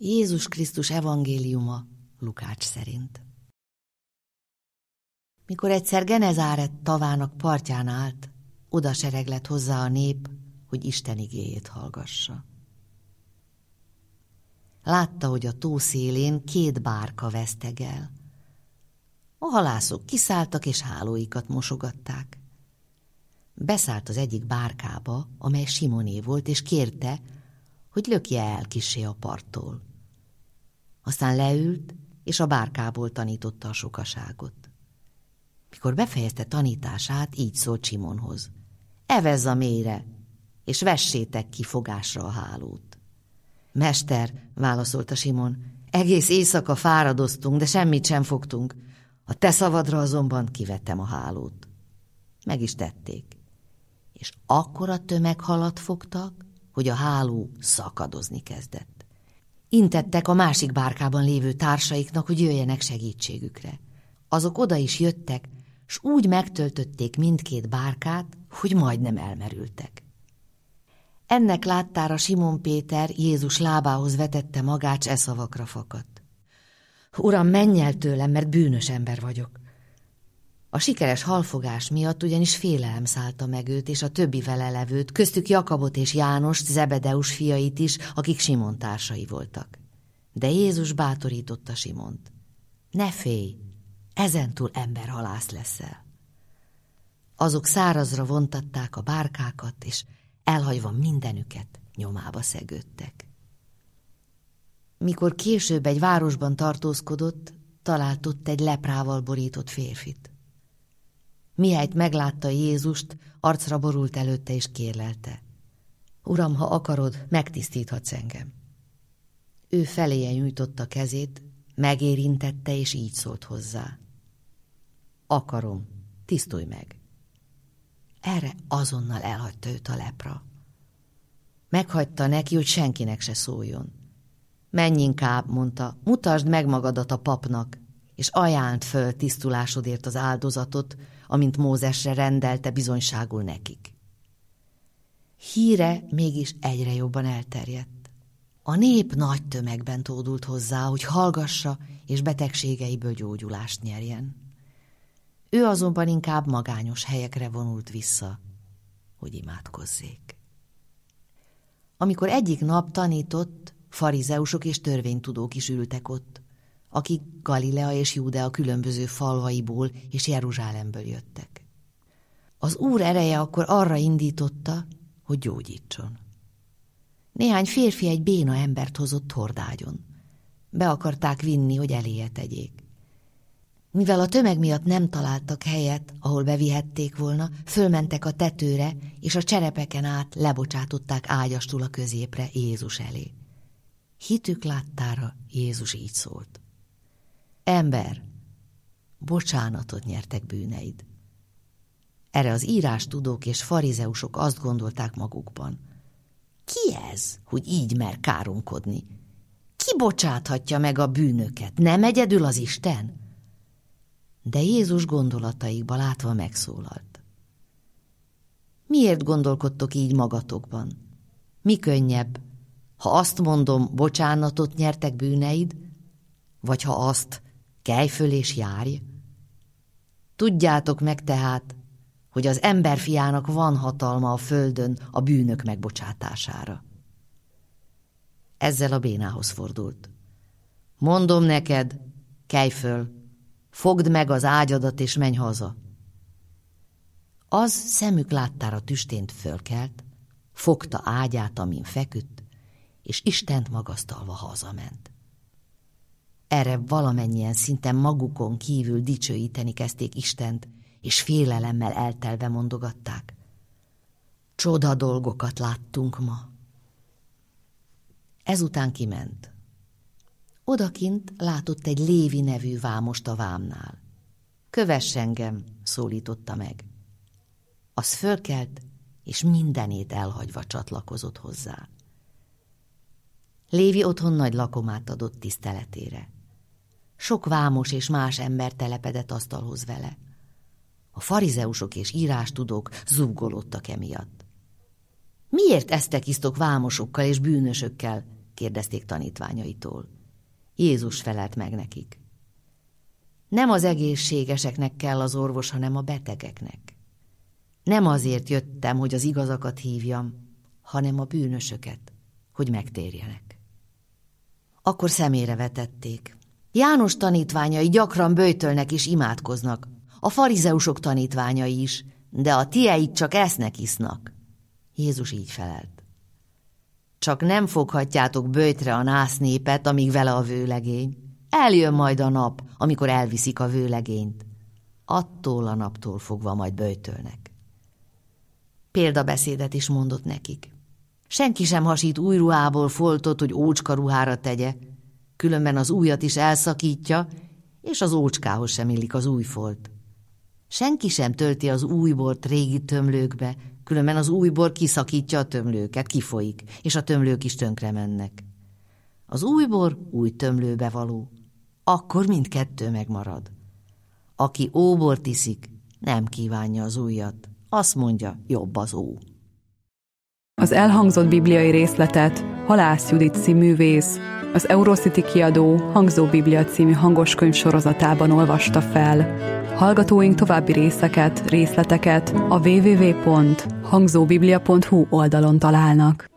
Jézus Krisztus evangéliuma Lukács szerint. Mikor egyszer Genezáret tavának partján állt, oda sereglett hozzá a nép, hogy Isten igéjét hallgassa. Látta, hogy a tó szélén 2 bárka vesztegel. A halászok kiszálltak és hálóikat mosogatták. Beszállt az egyik bárkába, amely Simoné volt, és kérte, hogy lökje el kissé a parttól. Aztán leült, és a bárkából tanította a sokaságot. Mikor befejezte tanítását, így szólt Simonhoz: evezz a mélyre, és vessétek ki fogásra a hálót. Mester, válaszolta Simon, egész éjszaka fáradoztunk, de semmit sem fogtunk. A te szavadra azonban kivettem a hálót. Meg is tették. És akkora tömeghalat fogtak, hogy a háló szakadozni kezdett. Intettek a másik bárkában lévő társaiknak, hogy jöjjenek segítségükre. Azok oda is jöttek, s úgy megtöltötték mindkét bárkát, hogy majdnem elmerültek. Ennek láttára Simon Péter Jézus lábához vetette magát, s e szavakra fakadt: Uram, menj el tőlem, mert bűnös ember vagyok. A sikeres halfogás miatt ugyanis félelem szállta meg őt és a többi vele levőt, köztük Jakabot és Jánost, Zebedeus fiait is, akik Simon társai voltak. De Jézus bátorította Simont: ne félj, ezentúl emberhalász leszel. Azok szárazra vontatták a bárkákat, és elhagyva mindenüket nyomába szegődtek. Mikor később egy városban tartózkodott, talált ott egy leprával borított férfit. Mihelyt meglátta Jézust, arcra borult előtte és kérlelte: Uram, ha akarod, megtisztíthatsz engem. Ő feléje nyújtotta kezét, megérintette, és így szólt hozzá: akarom, tisztulj meg. Erre azonnal elhagyta őt a lepra. Meghagyta neki, hogy senkinek se szóljon. Menj inkább, mondta, mutasd meg magadat a papnak, és ajánld föl tisztulásodért az áldozatot, amint Mózesre rendelte bizonyságul nekik. Híre mégis egyre jobban elterjedt. A nép nagy tömegben tódult hozzá, hogy hallgassa és betegségeiből gyógyulást nyerjen. Ő azonban inkább magányos helyekre vonult vissza, hogy imádkozzék. Amikor egyik nap tanított, farizeusok és törvénytudók is ültek ott, akik Galilea és Júdea különböző falvaiból és Jeruzsálemből jöttek. Az Úr ereje akkor arra indította, hogy gyógyítson. Néhány férfi egy béna embert hozott hordágyon. Be akarták vinni, hogy eléje tegyék. Mivel a tömeg miatt nem találtak helyet, ahol bevihették volna, fölmentek a tetőre, és a cserepeken át lebocsátották ágyastul a középre Jézus elé. Hitük láttára Jézus így szólt: ember, bocsánatot nyertek bűneid. Erre az írástudók és farizeusok azt gondolták magukban: ki ez, hogy így mer káromkodni? Ki bocsáthatja meg a bűnöket? Nem egyedül az Isten? De Jézus gondolataikba látva megszólalt: miért gondolkodtok így magatokban? Mi könnyebb, ha azt mondom, bocsánatot nyertek bűneid, vagy ha azt, kelj föl és járj? Tudjátok meg tehát, hogy az emberfiának van hatalma a földön a bűnök megbocsátására. Ezzel a bénához fordult: mondom neked, kelj föl, fogd meg az ágyadat és menj haza. Az szemük láttára tüstént fölkelt, fogta ágyát, amin feküdt, és Istent magasztalva hazament. Erre valamennyien szinte magukon kívül dicsőíteni kezdték Istent, és félelemmel eltelve mondogatták: csoda dolgokat láttunk ma. Ezután kiment. Odakint látott egy Lévi nevű vámost a vámnál. Kövess engem, szólította meg. Az fölkelt, és mindenét elhagyva csatlakozott hozzá. Lévi otthon nagy lakomát adott tiszteletére. Sok vámos és más ember telepedett asztalhoz vele. A farizeusok és írástudók zúgolódtak emiatt. Miért esztek, isztok vámosokkal és bűnösökkel, kérdezték tanítványaitól. Jézus felelt meg nekik. Nem az egészségeseknek kell az orvos, hanem a betegeknek. Nem azért jöttem, hogy az igazakat hívjam, hanem a bűnösöket, hogy megtérjenek. Akkor szemére vetették. János tanítványai gyakran böjtölnek és imádkoznak, a farizeusok tanítványai is, de a tieik csak esznek, isznak. Jézus így felelt. Csak nem foghatjátok böjtre a násznépet, amíg vele a vőlegény. Eljön majd a nap, amikor elviszik a vőlegényt. Attól a naptól fogva majd böjtölnek. Példabeszédet is mondott nekik. Senki sem hasít új ruhából foltot, hogy ócska ruhára tegye, különben az újat is elszakítja, és az ócskához sem illik az új folt. Senki sem tölti az új bort régi tömlőkbe, különben az új bor kiszakítja a tömlőket, kifolyik, és a tömlők is tönkre mennek. Az új bor új tömlőbe való, akkor mindkettő megmarad. Aki óbort iszik, nem kívánja az újat, azt mondja, jobb az ó. Az elhangzott bibliai részletet Halász Judit színművész, az Eurocity kiadó Hangzó Biblia című hangoskönyv sorozatában olvasta fel. Hallgatóink további részleteket a www.hangzóbiblia.hu oldalon találnak.